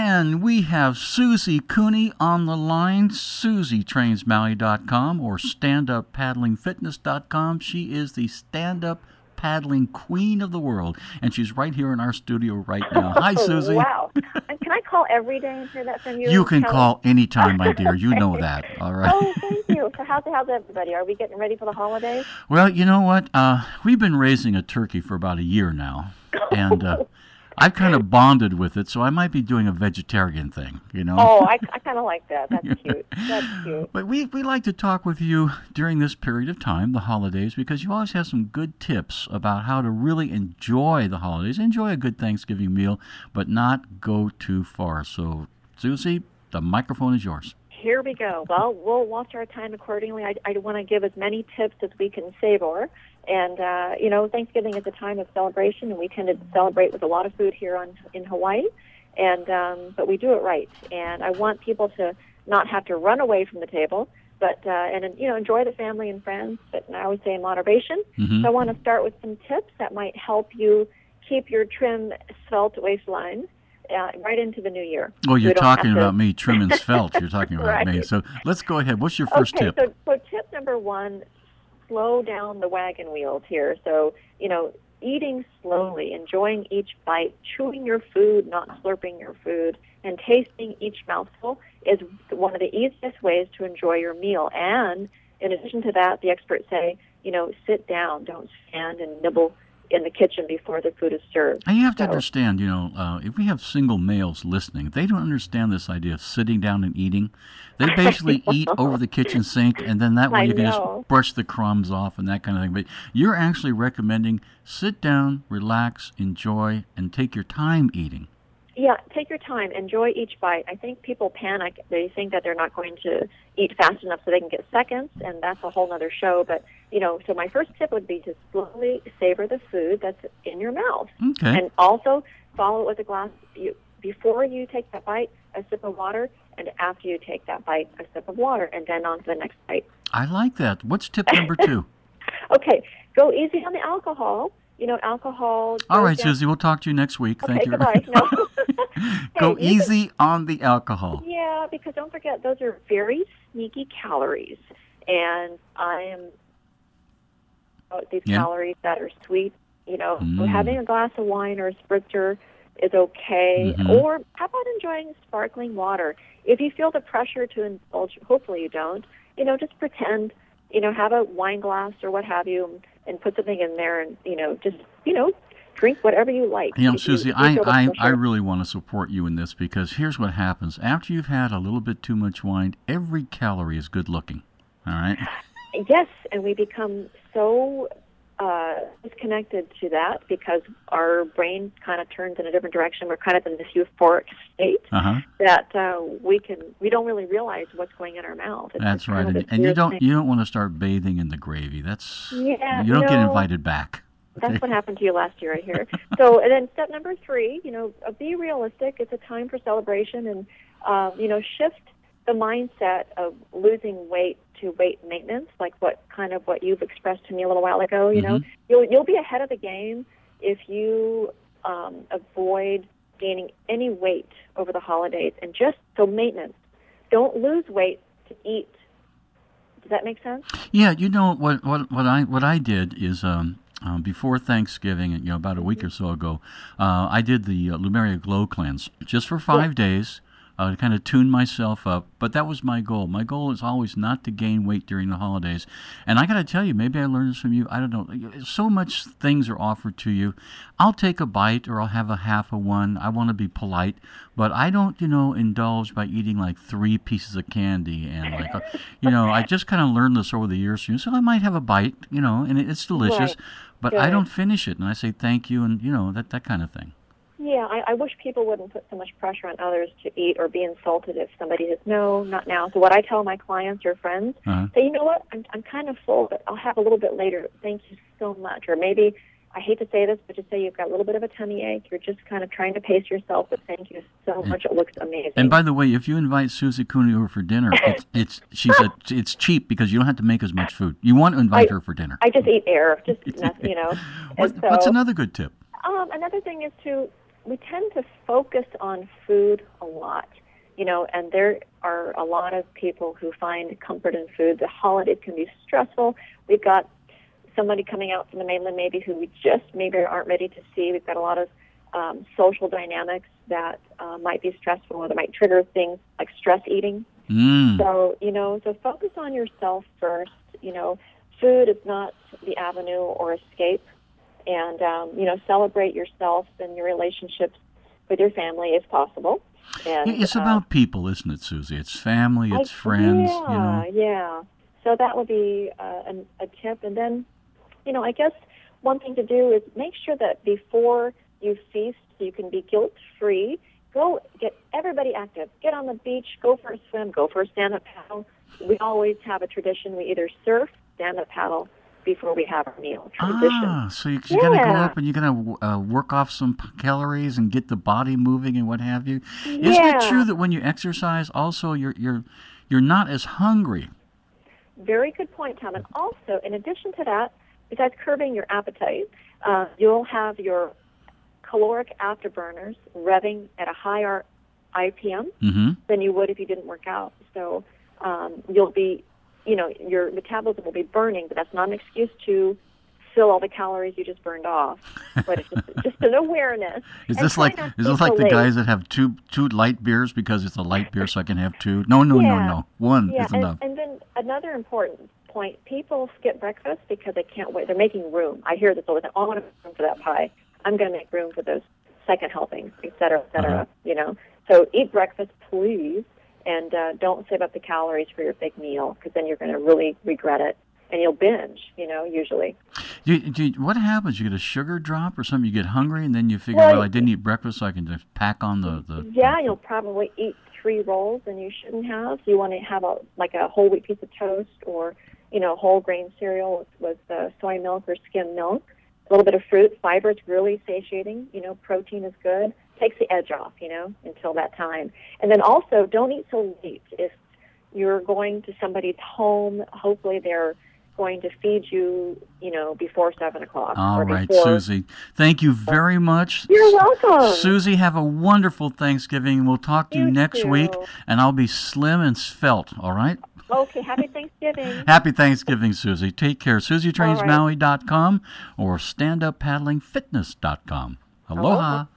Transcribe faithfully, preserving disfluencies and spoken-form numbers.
And we have Susie Cooney on the line. Susie trains Maui dot com or stand up paddling fitness dot com. She is the stand-up paddling queen of the world, and she's right here in our studio right now. Hi, Susie. Wow. And can I call every day and hear that from you? You can Kelly? call anytime, my dear. You know that. All right. Oh, thank you. So how's, how's everybody? Are we getting ready for the holidays? Well, you know what? Uh, we've been raising a turkey for about a year now, and uh, I've kind of bonded with it, so I might be doing a vegetarian thing, you know? Oh, I, I kind of like that. That's cute. That's cute. But we, we like to talk with you during this period of time, the holidays, because you always have some good tips about how to really enjoy the holidays, enjoy a good Thanksgiving meal, but not go too far. So, Susie, the microphone is yours. Here we go. Well, we'll watch our time accordingly. I, I want to give as many tips as we can savor. And, uh, you know, Thanksgiving is a time of celebration, and we tend to celebrate with a lot of food here on in Hawaii. And um, but we do it right. And I want people to not have to run away from the table, but, uh, and, you know, enjoy the family and friends, but I always say in moderation. Mm-hmm. So I want to start with some tips that might help you keep your trim, svelte waistline Uh, right into the new year. Oh, you're so talking to... about me, trim and svelte. You're talking about right. me. So let's go ahead. What's your first okay, tip? So, so tip number one, slow down the wagon wheels here. So, you know, eating slowly, enjoying each bite, chewing your food, not slurping your food, and tasting each mouthful is one of the easiest ways to enjoy your meal. And in addition to that, the experts say, you know, sit down, don't stand and nibble in the kitchen before the food is served. And you have to so, understand, you know, uh, if we have single males listening, they don't understand this idea of sitting down and eating. They basically eat over the kitchen sink, and then that way I you can know. just brush the crumbs off and that kind of thing. But you're actually recommending sit down, relax, enjoy, and take your time eating. Yeah, take your time. Enjoy each bite. I think people panic. They think that they're not going to eat fast enough so they can get seconds, and that's a whole other show. But, you know, so my first tip would be to slowly savor the food that's in your mouth. Okay. And also follow it with a glass. You, before you take that bite, a sip of water, and after you take that bite, a sip of water, and then on to the next bite. I like that. What's tip number two? Okay, go easy on the alcohol. You know, alcohol... All right, down... Susie, we'll talk to you next week. Okay, Thank you. Goodbye. No. Go Hey, easy can... on the alcohol. Yeah, because don't forget, those are very sneaky calories. And I am... These yeah. calories that are sweet, you know, Mm. having a glass of wine or a spritzer is okay. Mm-hmm. Or how about enjoying sparkling water? If you feel the pressure to indulge, hopefully you don't, you know, just pretend, you know, have a wine glass or what have you, and put something in there and, you know, just, you know, drink whatever you like. You know, If Susie, you, you I, I, pressure. I really want to support you in this, because here's what happens. After you've had a little bit too much wine, every calorie is good looking. All right? Yes, and we become so uh, disconnected to that because our brain kind of turns in a different direction. We're kind of in this euphoric state Uh-huh. that uh, we can we don't really realize what's going in our mouth. It's That's right. kind of And, this and you weird don't thing. you don't want to start bathing in the gravy. That's Yeah, you don't get no. invited back. That's what happened to you last year, I hear. So, and then step number three, you know, uh, be realistic. It's a time for celebration, and uh, you know, shift the mindset of losing weight to weight maintenance, like what kind of what you've expressed to me a little while ago. You know, Mhm. you'll you'll be ahead of the game if you um, avoid gaining any weight over the holidays, and just so maintenance. Don't lose weight to eat. Does that make sense? Yeah, you know what what what I what I did is um, um before Thanksgiving, you know, about a week or so ago, uh, I did the uh, Lumeria Glow Cleanse just for five Yeah. days. Uh, to kind of tune myself up, but that was my goal. My goal is always not to gain weight during the holidays. And I got to tell you, maybe I learned this from you. I don't know. So much things are offered to you. I'll take a bite, or I'll have a half of one. I want to be polite, but I don't, you know, indulge by eating like three pieces of candy and like, uh, you know, I just kind of learned this over the years. So I might have a bite, you know, and it's delicious, Right. but I Good. don't finish it, and I say thank you, and you know that that kind of thing. Yeah, I, I wish people wouldn't put so much pressure on others to eat or be insulted if somebody says, no, not now. So what I tell my clients or friends, Uh-huh. say, you know what, I'm, I'm kind of full, but I'll have a little bit later. Thank you so much. Or maybe, I hate to say this, but just say you've got a little bit of a tummy ache. You're just kind of trying to pace yourself, but thank you so much. It looks amazing. And by the way, if you invite Susie Cooney over for dinner, it's it's she's a, it's cheap because you don't have to make as much food. You want to invite I- her for dinner. I just eat air, just nothing, you know. What, And so, what's another good tip? Um, another thing is to we tend to focus on food a lot, you know, and there are a lot of people who find comfort in food. The holidays can be stressful. We've got somebody coming out from the mainland maybe who we just maybe aren't ready to see. We've got a lot of um, social dynamics that uh, might be stressful or that might trigger things like stress eating. Mm. So, you know, so focus on yourself first. You know, food is not the avenue or escape. And, um, you know, celebrate yourself and your relationships with your family if possible. And, It's uh, about people, isn't it, Susie? It's family, it's I, friends, yeah, you know. Yeah, so that would be uh, a, a tip. And then, you know, I guess one thing to do is make sure that before you feast, so you can be guilt-free, go get everybody active. Get on the beach, go for a swim, go for a stand-up paddle. We always have a tradition. We either surf, stand-up paddle, before we have our meal. Tradition. Ah, so you, you got to go Yeah. up and you got to uh, work off some p- calories and get the body moving and what have you. Isn't Yeah. it true that when you exercise, also you're you're you're not as hungry? Very good point, Tom. And also, in addition to that, besides curbing your appetite, uh, you'll have your caloric afterburners revving at a higher I P M Mm-hmm. than you would if you didn't work out. So um, you'll be, you know, your metabolism will be burning, but that's not an excuse to fill all the calories you just burned off. But it's just, just an awareness. Is And this try like not to is this be like the late. guys that have two two light beers because it's a light beer, so I can have two? No, no, no, Yeah. no. One Yeah, is and, enough. and then another important point, people skip breakfast because they can't wait. They're making room. I hear this all the time. Oh, I want to make room for that pie. I'm going to make room for those second helpings, et cetera, et cetera, Uh-huh. you know. So eat breakfast, please, and uh, don't save up the calories for your big meal because then you're going to really regret it. And you'll binge, you know, usually. You, do you- what happens? You get a sugar drop or something? You get hungry and then you figure, Well, well, I didn't eat breakfast, so I can just pack on the... the Yeah, the- you'll probably eat three rolls and you shouldn't have. So you want to have a like a whole wheat piece of toast or, you know, whole grain cereal with, with uh, soy milk or skim milk. A little bit of fruit. Fiber is really satiating. You know, protein is good. Takes the edge off, you know, until that time. And then also, don't eat so late. If you're going to somebody's home, hopefully they're going to feed you, you know, before seven o'clock. All or right, before. Susie. Thank you very much. You're welcome. Susie, have a wonderful Thanksgiving. We'll talk to you, You next too. week, and I'll be slim and svelte, all right? Okay, happy Thanksgiving. Happy Thanksgiving, Susie. Take care. Susie Trains All right. Maui dot com or stand up paddling fitness dot com. Aloha. Aloha.